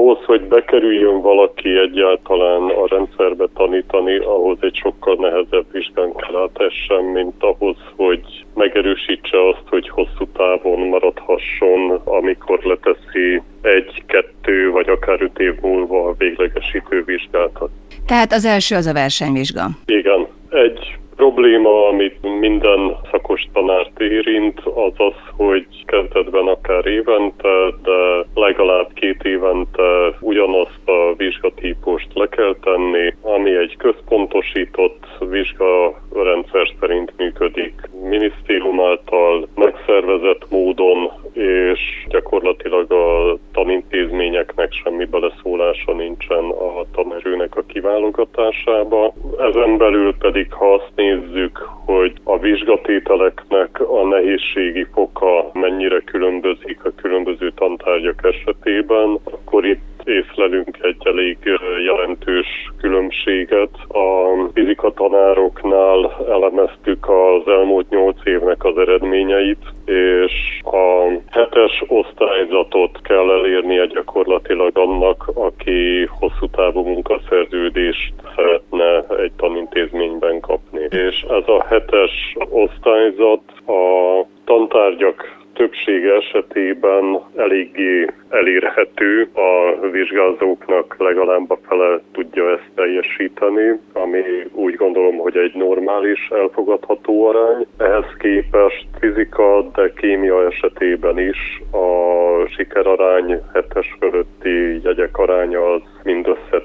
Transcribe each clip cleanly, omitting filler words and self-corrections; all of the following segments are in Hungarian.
ahhoz, hogy bekerüljön valaki egyáltalán a rendszerbe tanítani, ahhoz egy sokkal nehezebb vizsgán kell átessen, mint ahhoz, hogy megerősítse azt, hogy hosszú távon maradhasson, amikor leteszi 1-2 vagy akár 5 év múlva a véglegesítő vizsgálatot. Tehát az első az a versenyvizsga. Igen. Egy probléma, amit minden szakos tanárt érint, az az, hogy kezdetben akár évente, de legalább 2 évente ugyanazt a vizsgatípust le kell tenni, ami egy központosított vizsgarendszer szerint működik, minisztérium által megszervezett módon, és gyakorlatilag a tanintézményeknek semmi beleszólása nincsen a tanerőnek a kiválogatásába. Ezen belül pedig, ha azt nézzük, hogy a vizsgatételeknek a nehézségi foka mennyire különbözik a különböző tantárgyak esetében, akkor itt észlelünk egy elég jelentős különbséget. A fizikatanároknál elemeztük az elmúlt 8 évnek az eredményeit, és a 7-es osztályzatot kell elérnie gyakorlatilag annak, aki hosszú távú munkaszerződést szeretne egy tanintézményben kapni. És ez a 7-es osztályzat a tantárgyak többsége esetében eléggé elérhető, a vizsgázóknak legalább a fele tudja ezt teljesíteni, ami úgy gondolom, hogy egy normális, elfogadható arány. Ehhez képest fizika, de kémia esetében is a sikerarány 7-es fölötti jegyek aránya az mindössze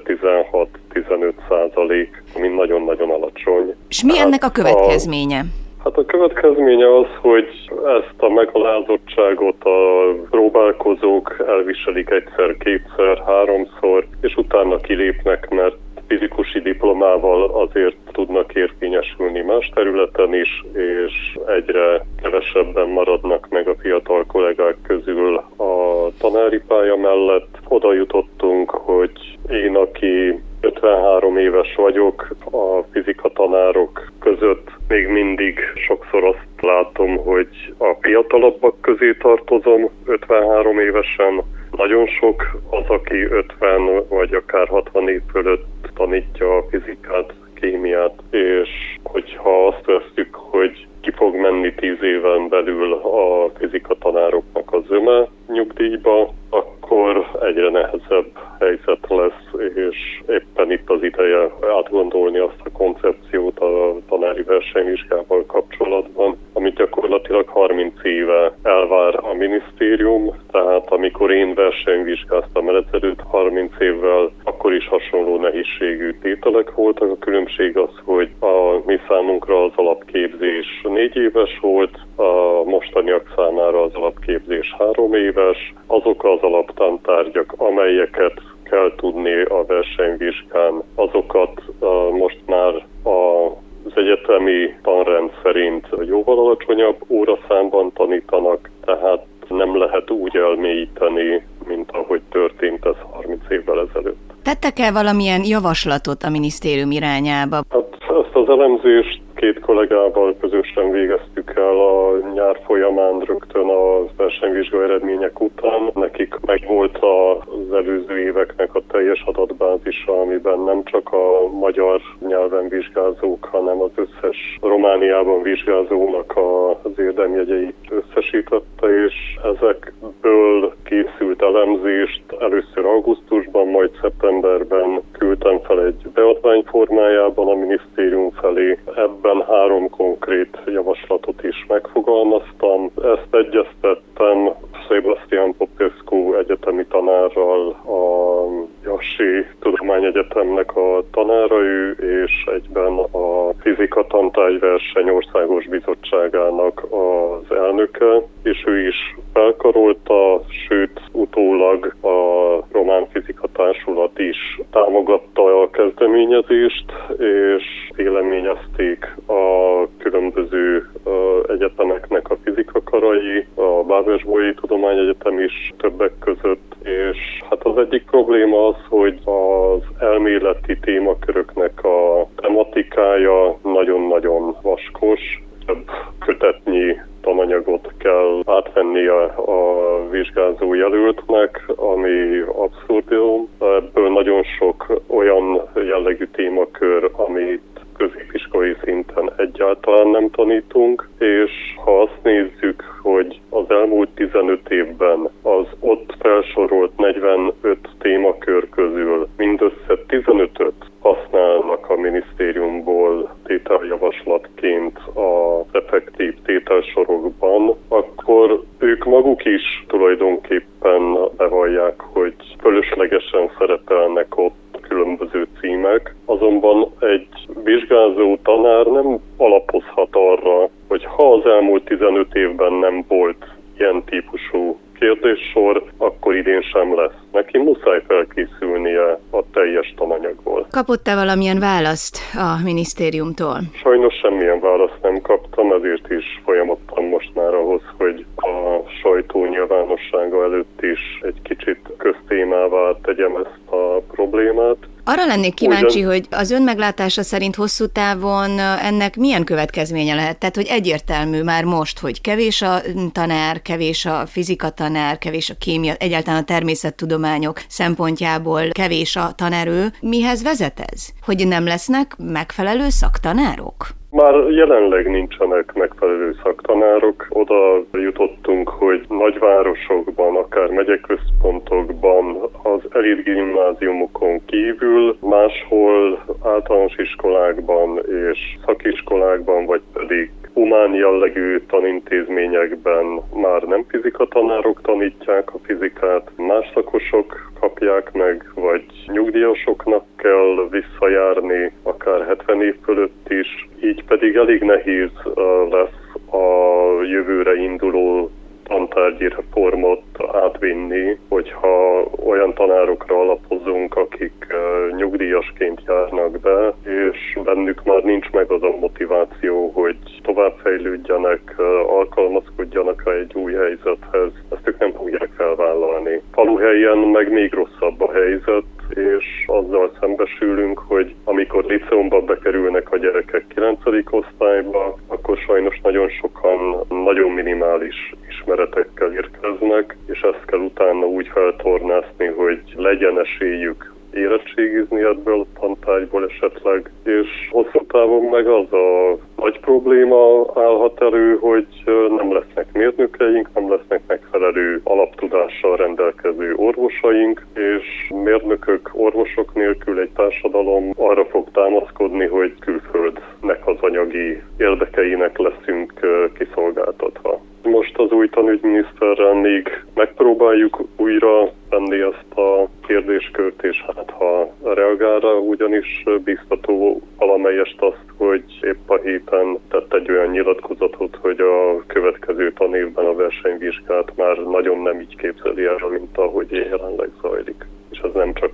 16-15%, ami nagyon-nagyon alacsony. És mi ennek a következménye? Hát a következménye az, hogy ezt a megalázottságot a próbálkozók elviselik egyszer, kétszer, háromszor, és utána kilépnek, mert fizikusi diplomával azért tudnak érvényesülni más területen is, és egyre kevesebben maradnak meg a fiatal kollégák közül a tanári pálya mellett. Oda jutottunk, hogy én, aki 53 éves vagyok, a fizikatanárok között még mindig sokszor azt látom, hogy a fiatalabbak közé tartozom 53 évesen. Nagyon sok az, aki 50 vagy akár 60 év fölött tanítja a fizikát, kémiát, és hogyha azt vesztük, hogy ki fog menni 10 éven belül a fizikatanároknak a zöme nyugdíjba, akkor egyre nehezebb helyzet lesz, és éppen itt az ideje átgondolni azt a koncepciót a tanári versenyvizsgával kapcsolatban, amit gyakorlatilag 30 éve elvár a minisztérium, tehát amikor én versenyvizsgáztam el ezelőtt 30 évvel, akkor is hasonló nehézségű tételek voltak. A különbség az, hogy a mi számunkra az alapképzés 4 éves volt, a mostaniak számára az alapképzés 3 éves. Azok az alaptantárgyak, amelyeket kell tudni a versenyvizsgán, azokat most már az egyetemi tanrend szerint jóval alacsonyabb óraszámban tanítanak, tehát nem lehet úgy elmélyíteni, mint ahogy történt ez 30 évvel ezelőtt. Tettek-e valamilyen javaslatot a minisztérium irányába? Hát ezt az elemzést 2 kollégával közösen végeztük el a nyár folyamán, rögtön a versenyvizsga eredmények után. Nekik megvolt az előző éveknek a teljes adatbázisa, amiben nem csak a magyar nyelven vizsgázók, hanem az összes Romániában vizsgázónak az érdemjegyeit összesítette, és ezekből készült elemzést először augusztusban, majd szeptemberben küldtem fel egy beadvány formájában a minisztérium felé. Ebben 3 konkrét javaslatot is megfogalmaztam. Ezt egyeztettem Sebastian Popescu egyetemi tanárral, a Jassi Tudományegyetemnek a tanára ő, és egyben a Fizika Tantárgyverseny Országos Bizottságának az elnöke, és ő is felkarolta, sőt utólag a Román Fizika Társulat is támogatta a kezdeményezést, és véleményezték a különböző egyetemeknek a fizikakarai, a Bábes-Bolyai Tudományegyetem is többek között, és hát az egyik probléma az, hogy az elméleti témaköröknek a tematikája nagyon-nagyon vaskos, több kötetnyi tananyagot kell átvenni a vizsgázó jelöltnek, ami abszurdum, 15 témakör közül mindössze 15-öt használnak a minisztériumból tételjavaslatként az effektív tételsorokban, akkor ők maguk is tulajdonképpen bevallják, hogy fölöslegesen szerepelnek ott különböző címek. Azonban egy vizsgázó tanár nem alapozhat arra, hogy ha az elmúlt 15 évben nem volt ilyen típusú kérdéssor, akkor idén sem lesz. Neki muszáj felkészülnie a teljes tananyagból. Kapott-e valamilyen választ a minisztériumtól? Sajnos semmilyen választ nem kaptam, ezért is folyamodtam most már ahhoz, hogy a sajtó nyilvánossága előtt is egy kicsit köztémává tegyem ezt a problémát. Arra lennék kíváncsi, hogy az ön meglátása szerint hosszú távon ennek milyen következménye lehet? Tehát, hogy egyértelmű már most, hogy kevés a tanár, kevés a fizikatanár, kevés a kémia, egyáltalán a természettudományok szempontjából kevés a tanerő. Mihez vezet ez? Hogy nem lesznek megfelelő szaktanárok? Már jelenleg nincsenek megfelelő szaktanárok. Oda jutottunk, hogy nagyvárosokban, akár megyeközpontokban, az elit gimnáziumokon kívül, máshol általános iskolákban és szakiskolákban, vagy pedig humán jellegű tanintézményekben már nem fizikatanárok tanítják a fizikát, más szakosok kapják meg, vagy nyugdíjasoknak kell visszajárni, akár 70 év fölött is, így pedig elég nehéz lesz a jövőre induló tantárgyi reformot átvinni, hogyha olyan tanárokra alapozunk, akik nyugdíjasként járnak be, és bennük már nincs meg az a motiváció, hogy továbbfejlődjenek, alkalmazkodjanak egy új helyzethez. Ezt ők nem fogják felvállalni. Faluhelyen meg még rosszabb a helyzet, és azzal szembesülünk, hogy amikor liceumba bekerülnek a gyerekek 9. osztályba, akkor sajnos nagyon sokan nagyon minimális ismeretekkel érkeznek, és ezt kell utána úgy feltornászni, hogy legyen esélyük érettségizni ebből a tantárgyból esetleg, és hosszú távon meg az a nagy probléma állhat elő, hogy nem lesznek mérnökeink, nem lesznek megfelelő alaptudással rendelkező orvosaink, és mérnökök, orvosok nélkül egy társadalom arra fog támaszkodni, hogy külföldnek az anyagi érdekeinek leszünk kiszolgáltatva. Most az új tanügyminiszterrel még megpróbáljuk újra tenni ezt a kérdéskört, és hát ha reagál rá, ugyanis biztató valamelyest azt, hogy épp a héten tett egy olyan nyilatkozatot, hogy a következő tanévben a versenyvizsgát már nagyon nem így képzeli el, mint ahogy jelenleg zajlik. És ez nem csak